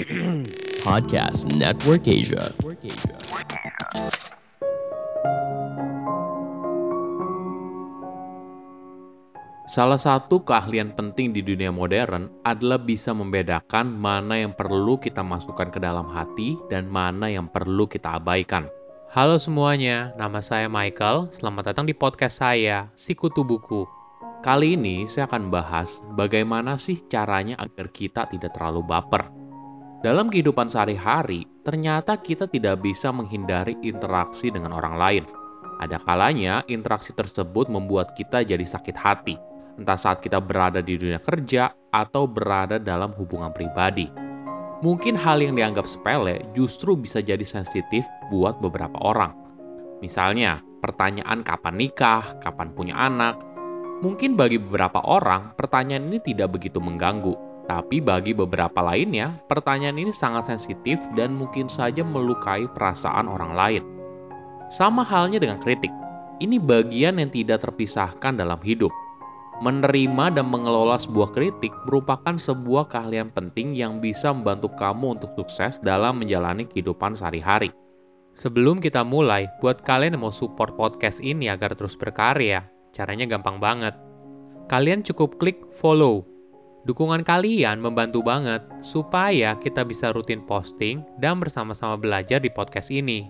Podcast Network Asia. Salah satu keahlian penting di dunia modern adalah bisa membedakan mana yang perlu kita masukkan ke dalam hati dan mana yang perlu kita abaikan. Halo semuanya, nama saya Michael. Selamat datang di podcast saya, Sikutu Buku. Kali ini saya akan bahas bagaimana sih caranya agar kita tidak terlalu baper. Dalam kehidupan sehari-hari, ternyata kita tidak bisa menghindari interaksi dengan orang lain. Ada kalanya interaksi tersebut membuat kita jadi sakit hati, entah saat kita berada di dunia kerja atau berada dalam hubungan pribadi. Mungkin hal yang dianggap sepele justru bisa jadi sensitif buat beberapa orang. Misalnya, pertanyaan kapan nikah, kapan punya anak. Mungkin bagi beberapa orang, pertanyaan ini tidak begitu mengganggu. Tapi bagi beberapa lainnya, pertanyaan ini sangat sensitif dan mungkin saja melukai perasaan orang lain. Sama halnya dengan kritik. Ini bagian yang tidak terpisahkan dalam hidup. Menerima dan mengelola sebuah kritik merupakan sebuah keahlian penting yang bisa membantu kamu untuk sukses dalam menjalani kehidupan sehari-hari. Sebelum kita mulai, buat kalian yang mau support podcast ini agar terus berkarya, caranya gampang banget. Kalian cukup klik follow. Dukungan kalian membantu banget supaya kita bisa rutin posting dan bersama-sama belajar di podcast ini.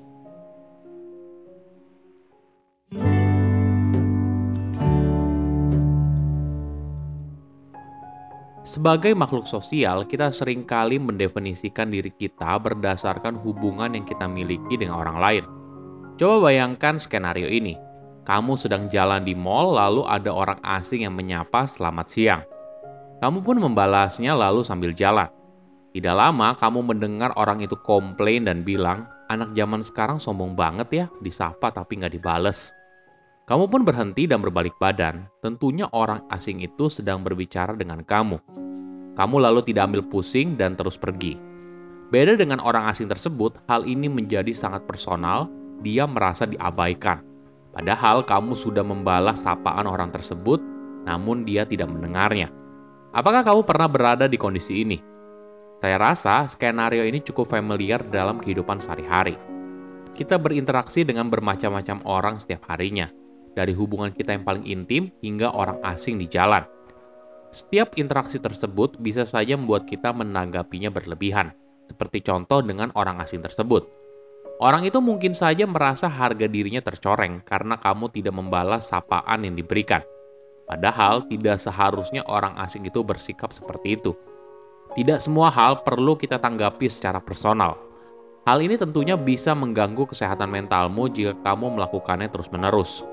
Sebagai makhluk sosial, kita seringkali mendefinisikan diri kita berdasarkan hubungan yang kita miliki dengan orang lain. Coba bayangkan skenario ini. Kamu sedang jalan di mall lalu ada orang asing yang menyapa selamat siang. Kamu pun membalasnya lalu sambil jalan. Tidak lama kamu mendengar orang itu komplain dan bilang, anak zaman sekarang sombong banget ya, disapa tapi nggak dibales. Kamu pun berhenti dan berbalik badan. Tentunya orang asing itu sedang berbicara dengan kamu. Kamu lalu tidak ambil pusing dan terus pergi. Beda dengan orang asing tersebut, hal ini menjadi sangat personal, dia merasa diabaikan. Padahal kamu sudah membalas sapaan orang tersebut, namun dia tidak mendengarnya. Apakah kamu pernah berada di kondisi ini? Saya rasa skenario ini cukup familiar dalam kehidupan sehari-hari. Kita berinteraksi dengan bermacam-macam orang setiap harinya, dari hubungan kita yang paling intim hingga orang asing di jalan. Setiap interaksi tersebut bisa saja membuat kita menanggapinya berlebihan, seperti contoh dengan orang asing tersebut. Orang itu mungkin saja merasa harga dirinya tercoreng karena kamu tidak membalas sapaan yang diberikan. Padahal tidak seharusnya orang asing itu bersikap seperti itu. Tidak semua hal perlu kita tanggapi secara personal. Hal ini tentunya bisa mengganggu kesehatan mentalmu jika kamu melakukannya terus-menerus.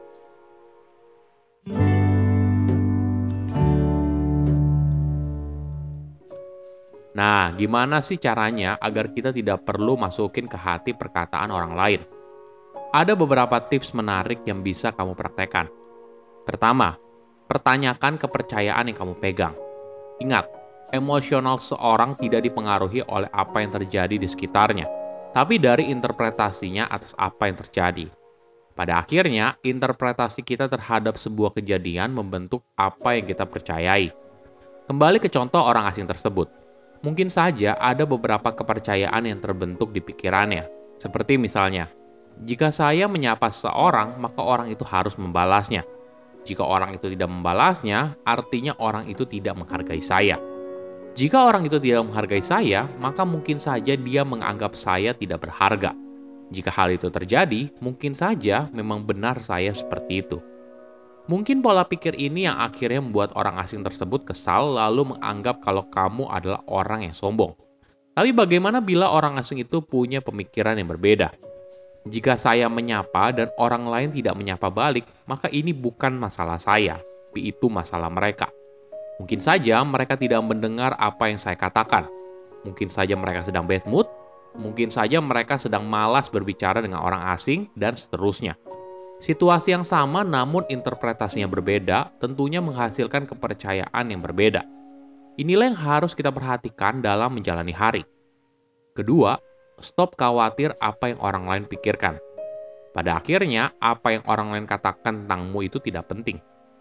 Nah, gimana sih caranya agar kita tidak perlu masukin ke hati perkataan orang lain? Ada beberapa tips menarik yang bisa kamu praktekkan. Pertama, pertanyakan kepercayaan yang kamu pegang. Ingat, emosional seorang tidak dipengaruhi oleh apa yang terjadi di sekitarnya, tapi dari interpretasinya atas apa yang terjadi. Pada akhirnya, interpretasi kita terhadap sebuah kejadian membentuk apa yang kita percayai. Kembali ke contoh orang asing tersebut. Mungkin saja ada beberapa kepercayaan yang terbentuk di pikirannya. Seperti misalnya, jika saya menyapa seseorang, maka orang itu harus membalasnya. Jika orang itu tidak membalasnya, artinya orang itu tidak menghargai saya. Jika orang itu tidak menghargai saya, maka mungkin saja dia menganggap saya tidak berharga. Jika hal itu terjadi, mungkin saja memang benar saya seperti itu. Mungkin pola pikir ini yang akhirnya membuat orang asing tersebut kesal lalu menganggap kalau kamu adalah orang yang sombong. Tapi bagaimana bila orang asing itu punya pemikiran yang berbeda? Jika saya menyapa dan orang lain tidak menyapa balik, maka ini bukan masalah saya, tapi itu masalah mereka. Mungkin saja mereka tidak mendengar apa yang saya katakan. Mungkin saja mereka sedang bad mood, mungkin saja mereka sedang malas berbicara dengan orang asing, dan seterusnya. Situasi yang sama namun interpretasinya berbeda tentunya menghasilkan kepercayaan yang berbeda. Inilah yang harus kita perhatikan dalam menjalani hari. Kedua, stop khawatir apa yang orang lain pikirkan. Pada akhirnya, apa yang orang lain katakan tentangmu itu tidak penting.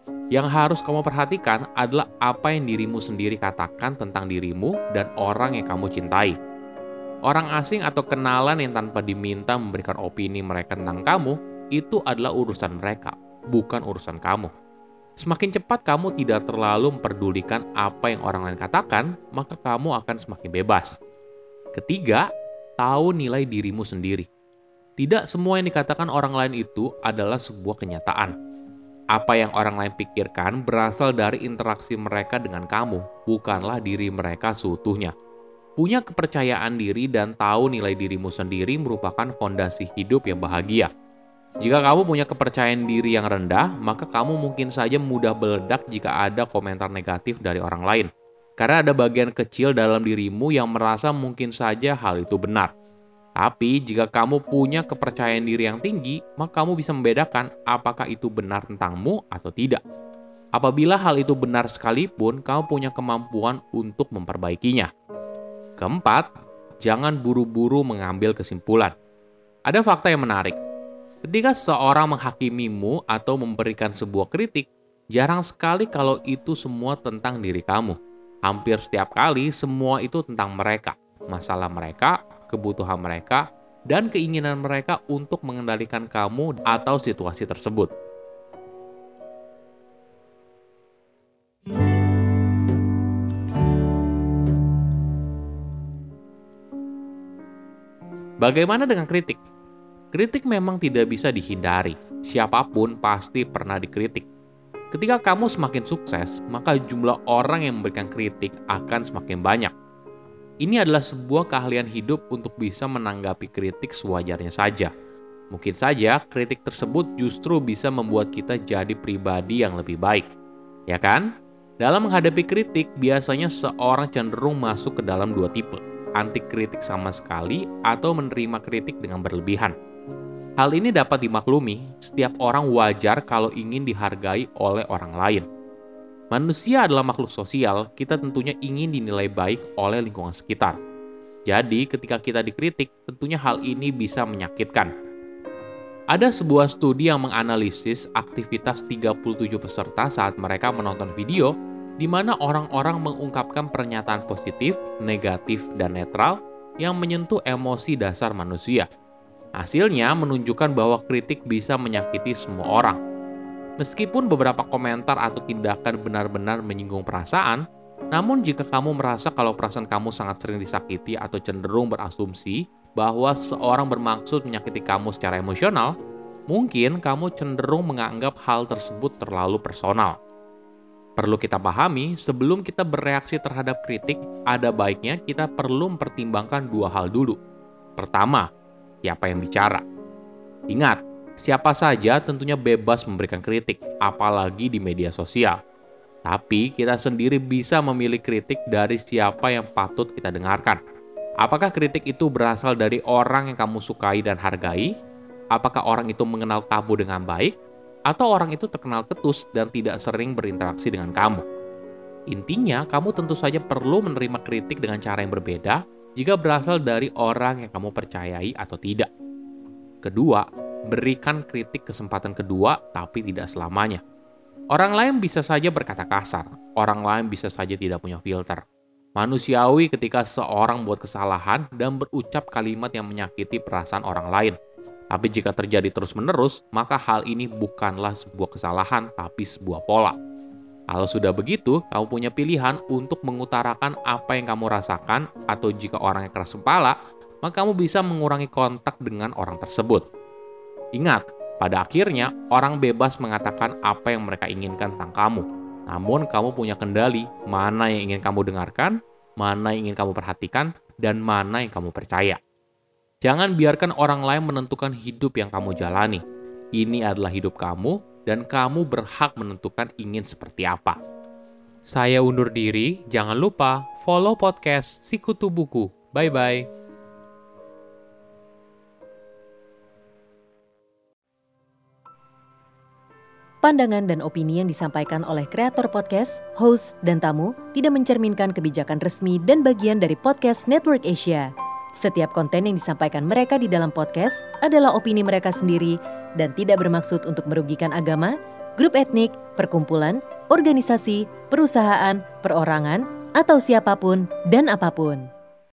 Yang harus kamu perhatikan adalah apa yang dirimu sendiri katakan tentang dirimu dan orang yang kamu cintai. Orang asing atau kenalan yang tanpa diminta memberikan opini mereka tentang kamu, itu adalah urusan mereka, bukan urusan kamu. Semakin cepat kamu tidak terlalu memperdulikan apa yang orang lain katakan, maka kamu akan semakin bebas. Ketiga, tahu nilai dirimu sendiri. Tidak semua yang dikatakan orang lain itu adalah sebuah kenyataan. Apa yang orang lain pikirkan berasal dari interaksi mereka dengan kamu, bukanlah diri mereka seutuhnya. Punya kepercayaan diri dan tahu nilai dirimu sendiri merupakan fondasi hidup yang bahagia. Jika kamu punya kepercayaan diri yang rendah, maka kamu mungkin saja mudah meledak jika ada komentar negatif dari orang lain. Karena ada bagian kecil dalam dirimu yang merasa mungkin saja hal itu benar. Tapi jika kamu punya kepercayaan diri yang tinggi, maka kamu bisa membedakan apakah itu benar tentangmu atau tidak. Apabila hal itu benar sekalipun, kamu punya kemampuan untuk memperbaikinya. Keempat, jangan buru-buru mengambil kesimpulan. Ada fakta yang menarik. Ketika seseorang menghakimimu atau memberikan sebuah kritik, jarang sekali kalau itu semua tentang diri kamu. Hampir setiap kali semua itu tentang mereka, masalah mereka, kebutuhan mereka, dan keinginan mereka untuk mengendalikan kamu atau situasi tersebut. Bagaimana dengan kritik? Kritik memang tidak bisa dihindari. Siapapun pasti pernah dikritik. Ketika kamu semakin sukses, maka jumlah orang yang memberikan kritik akan semakin banyak. Ini adalah sebuah keahlian hidup untuk bisa menanggapi kritik sewajarnya saja. Mungkin saja kritik tersebut justru bisa membuat kita jadi pribadi yang lebih baik. Ya kan? Dalam menghadapi kritik, biasanya seorang cenderung masuk ke dalam dua tipe. Anti kritik sama sekali atau menerima kritik dengan berlebihan. Hal ini dapat dimaklumi, setiap orang wajar kalau ingin dihargai oleh orang lain. Manusia adalah makhluk sosial, kita tentunya ingin dinilai baik oleh lingkungan sekitar. Jadi, ketika kita dikritik, tentunya hal ini bisa menyakitkan. Ada sebuah studi yang menganalisis aktivitas 37 peserta saat mereka menonton video, di mana orang-orang mengungkapkan pernyataan positif, negatif, dan netral yang menyentuh emosi dasar manusia. Hasilnya menunjukkan bahwa kritik bisa menyakiti semua orang. Meskipun beberapa komentar atau tindakan benar-benar menyinggung perasaan, namun jika kamu merasa kalau perasaan kamu sangat sering disakiti atau cenderung berasumsi bahwa seseorang bermaksud menyakiti kamu secara emosional, mungkin kamu cenderung menganggap hal tersebut terlalu personal. Perlu kita pahami, sebelum kita bereaksi terhadap kritik, ada baiknya kita perlu mempertimbangkan dua hal dulu. Pertama, siapa yang bicara? Ingat, siapa saja tentunya bebas memberikan kritik, apalagi di media sosial. Tapi kita sendiri bisa memilih kritik dari siapa yang patut kita dengarkan. Apakah kritik itu berasal dari orang yang kamu sukai dan hargai? Apakah orang itu mengenal kamu dengan baik? Atau orang itu terkenal ketus dan tidak sering berinteraksi dengan kamu? Intinya, kamu tentu saja perlu menerima kritik dengan cara yang berbeda jika berasal dari orang yang kamu percayai atau tidak. Kedua, berikan kritik kesempatan kedua tapi tidak selamanya. Orang lain bisa saja berkata kasar, orang lain bisa saja tidak punya filter. Manusiawi ketika seorang buat kesalahan dan berucap kalimat yang menyakiti perasaan orang lain. Tapi jika terjadi terus-menerus, maka hal ini bukanlah sebuah kesalahan tapi sebuah pola. Kalau sudah begitu, kamu punya pilihan untuk mengutarakan apa yang kamu rasakan, atau jika orang yang keras kepala, maka kamu bisa mengurangi kontak dengan orang tersebut. Ingat, pada akhirnya orang bebas mengatakan apa yang mereka inginkan tentang kamu. Namun kamu punya kendali mana yang ingin kamu dengarkan, mana yang ingin kamu perhatikan, dan mana yang kamu percaya. Jangan biarkan orang lain menentukan hidup yang kamu jalani. Ini adalah hidup kamu, dan kamu berhak menentukan ingin seperti apa. Saya undur diri, jangan lupa follow podcast Sikutu Buku. Bye-bye. Pandangan dan opini yang disampaikan oleh kreator podcast, host, dan tamu tidak mencerminkan kebijakan resmi dan bagian dari Podcast Network Asia. Setiap konten yang disampaikan mereka di dalam podcast adalah opini mereka sendiri dan tidak bermaksud untuk merugikan agama, grup etnik, perkumpulan, organisasi, perusahaan, perorangan, atau siapapun dan apapun.